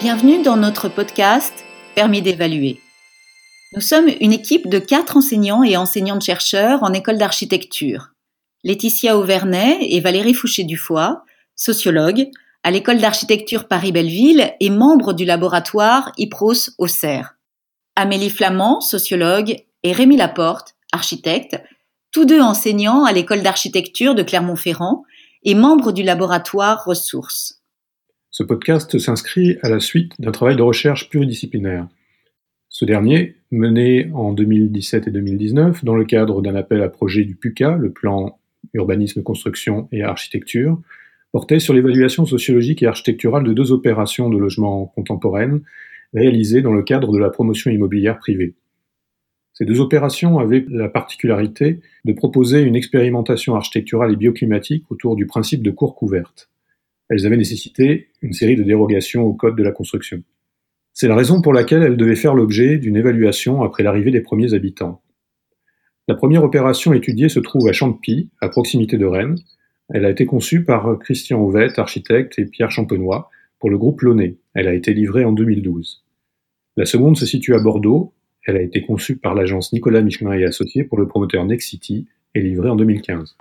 Bienvenue dans notre podcast Permis d'évaluer. Nous sommes une équipe de 4 enseignants et enseignantes-chercheurs en école d'architecture. Laetitia Auvernay et Valérie Fouché-Dufoy, sociologues, à l'école d'architecture Paris-Belleville et membres du laboratoire IPROS Auxerre. Amélie Flamand, sociologue, et Rémi Laporte, architecte, tous deux enseignants à l'école d'architecture de Clermont-Ferrand et membres du laboratoire Ressources. Ce podcast s'inscrit à la suite d'un travail de recherche pluridisciplinaire. Ce dernier, mené en 2017 et 2019 dans le cadre d'un appel à projet du PUCA, le plan Urbanisme, Construction et Architecture, portait sur l'évaluation sociologique et architecturale de 2 opérations de logement contemporaines réalisées dans le cadre de la promotion immobilière privée. Ces 2 opérations avaient la particularité de proposer une expérimentation architecturale et bioclimatique autour du principe de cour couverte. Elles avaient nécessité une série de dérogations au code de la construction. C'est la raison pour laquelle elles devaient faire l'objet d'une évaluation après l'arrivée des premiers habitants. La première opération étudiée se trouve à Champy, à proximité de Rennes. Elle a été conçue par Christian Auvette, architecte, et Pierre Champenois, pour le groupe Launay. Elle a été livrée en 2012. La seconde se situe à Bordeaux. Elle a été conçue par l'agence Nicolas Michelin et Associés pour le promoteur Nexity et livrée en 2015.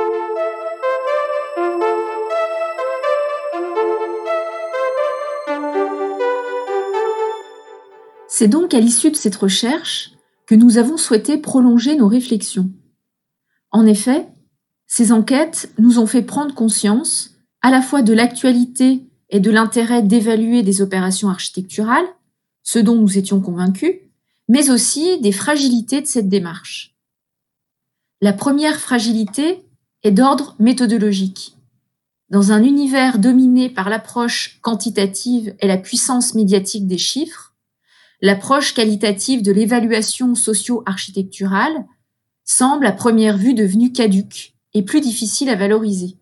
C'est donc à l'issue de cette recherche que nous avons souhaité prolonger nos réflexions. En effet, ces enquêtes nous ont fait prendre conscience à la fois de l'actualité et de l'intérêt d'évaluer des opérations architecturales, ce dont nous étions convaincus, mais aussi des fragilités de cette démarche. La première fragilité est d'ordre méthodologique. Dans un univers dominé par l'approche quantitative et la puissance médiatique des chiffres, l'approche qualitative de l'évaluation socio-architecturale semble à première vue devenue caduque et plus difficile à valoriser.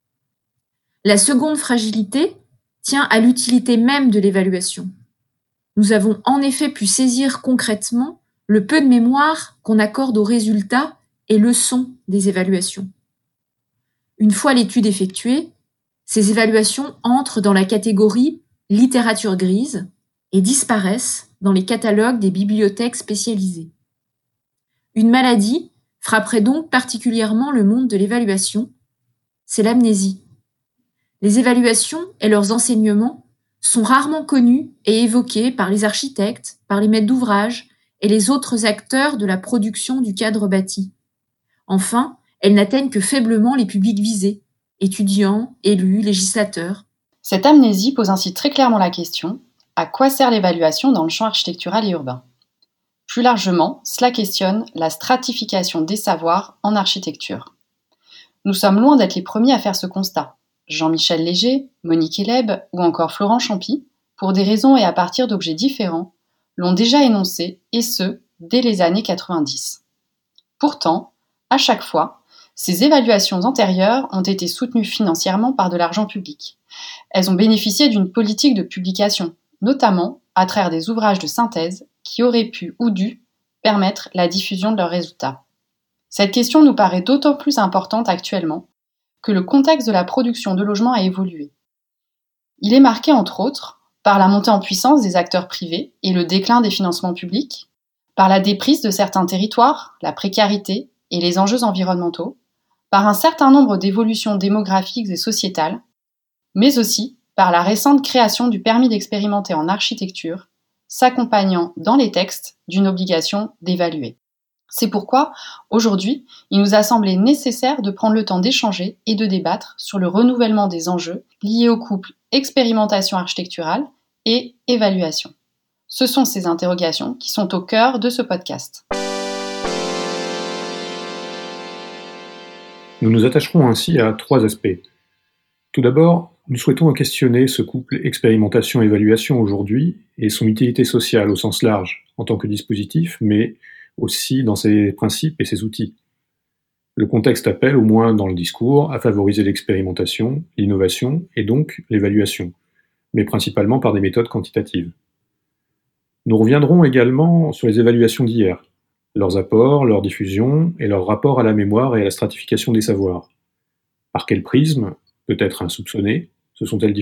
La seconde fragilité tient à l'utilité même de l'évaluation. Nous avons en effet pu saisir concrètement le peu de mémoire qu'on accorde aux résultats et leçons des évaluations. Une fois l'étude effectuée, ces évaluations entrent dans la catégorie littérature grise et disparaissent dans les catalogues des bibliothèques spécialisées. Une maladie frapperait donc particulièrement le monde de l'évaluation, c'est l'amnésie. Les évaluations et leurs enseignements sont rarement connus et évoqués par les architectes, par les maîtres d'ouvrage et les autres acteurs de la production du cadre bâti. Enfin, elles n'atteignent que faiblement les publics visés, étudiants, élus, législateurs. Cette amnésie pose ainsi très clairement la question: à quoi sert l'évaluation dans le champ architectural et urbain ? Plus largement, cela questionne la stratification des savoirs en architecture. Nous sommes loin d'être les premiers à faire ce constat. Jean-Michel Léger, Monique Eleb ou encore Florent Champy, pour des raisons et à partir d'objets différents, l'ont déjà énoncé, et ce, dès les années 90. Pourtant, à chaque fois, ces évaluations antérieures ont été soutenues financièrement par de l'argent public. Elles ont bénéficié d'une politique de publication, notamment à travers des ouvrages de synthèse qui auraient pu ou dû permettre la diffusion de leurs résultats. Cette question nous paraît d'autant plus importante actuellement que le contexte de la production de logements a évolué. Il est marqué entre autres par la montée en puissance des acteurs privés et le déclin des financements publics, par la déprise de certains territoires, la précarité et les enjeux environnementaux, par un certain nombre d'évolutions démographiques et sociétales, mais aussi par la récente création du permis d'expérimenter en architecture, s'accompagnant dans les textes d'une obligation d'évaluer. C'est pourquoi, aujourd'hui, il nous a semblé nécessaire de prendre le temps d'échanger et de débattre sur le renouvellement des enjeux liés au couple expérimentation architecturale et évaluation. Ce sont ces interrogations qui sont au cœur de ce podcast. Nous nous attacherons ainsi à 3 aspects. Tout d'abord, nous souhaitons questionner ce couple expérimentation-évaluation aujourd'hui et son utilité sociale au sens large, en tant que dispositif, mais aussi dans ses principes et ses outils. Le contexte appelle, au moins dans le discours, à favoriser l'expérimentation, l'innovation et donc l'évaluation, mais principalement par des méthodes quantitatives. Nous reviendrons également sur les évaluations d'hier, leurs apports, leur diffusion et leur rapport à la mémoire et à la stratification des savoirs. Par quel prisme, peut-être insoupçonné, se sont-elles diffusées ?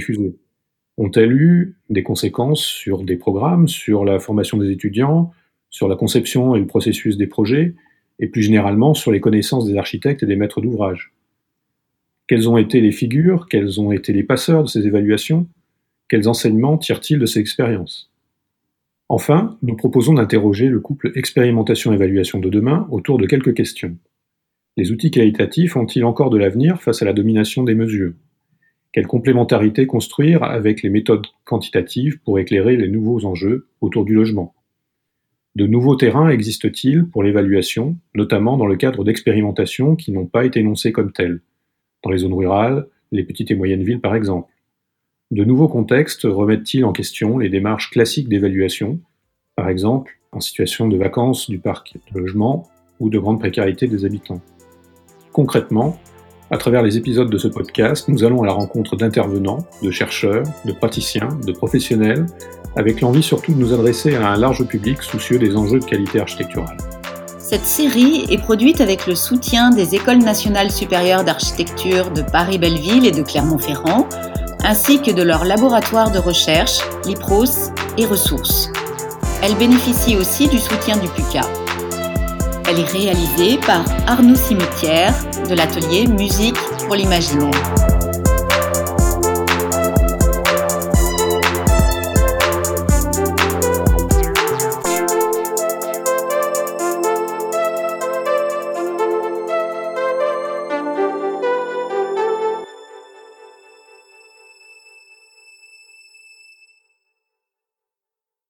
Ont-elles eu des conséquences sur des programmes, sur la formation des étudiants, sur la conception et le processus des projets, et plus généralement sur les connaissances des architectes et des maîtres d'ouvrage? Quelles ont été les figures, quels ont été les passeurs de ces évaluations? Quels enseignements tirent-ils de ces expériences? Enfin, nous proposons d'interroger le couple expérimentation-évaluation de demain autour de quelques questions. Les outils qualitatifs ont-ils encore de l'avenir face à la domination des mesures? Quelle complémentarité construire avec les méthodes quantitatives pour éclairer les nouveaux enjeux autour du logement? De nouveaux terrains existent-ils pour l'évaluation, notamment dans le cadre d'expérimentations qui n'ont pas été énoncées comme telles, dans les zones rurales, les petites et moyennes villes par exemple? De nouveaux contextes remettent-ils en question les démarches classiques d'évaluation, par exemple en situation de vacances du parc de logement ou de grande précarité des habitants? Concrètement, à travers les épisodes de ce podcast, nous allons à la rencontre d'intervenants, de chercheurs, de praticiens, de professionnels, avec l'envie surtout de nous adresser à un large public soucieux des enjeux de qualité architecturale. Cette série est produite avec le soutien des Écoles nationales supérieures d'architecture de Paris-Belleville et de Clermont-Ferrand, ainsi que de leur laboratoire de recherche, l'IPROS et Ressources. Elle bénéficie aussi du soutien du PUCA. Elle est réalisée par Arnaud Cimetière de l'atelier Musique pour l'imaginaire.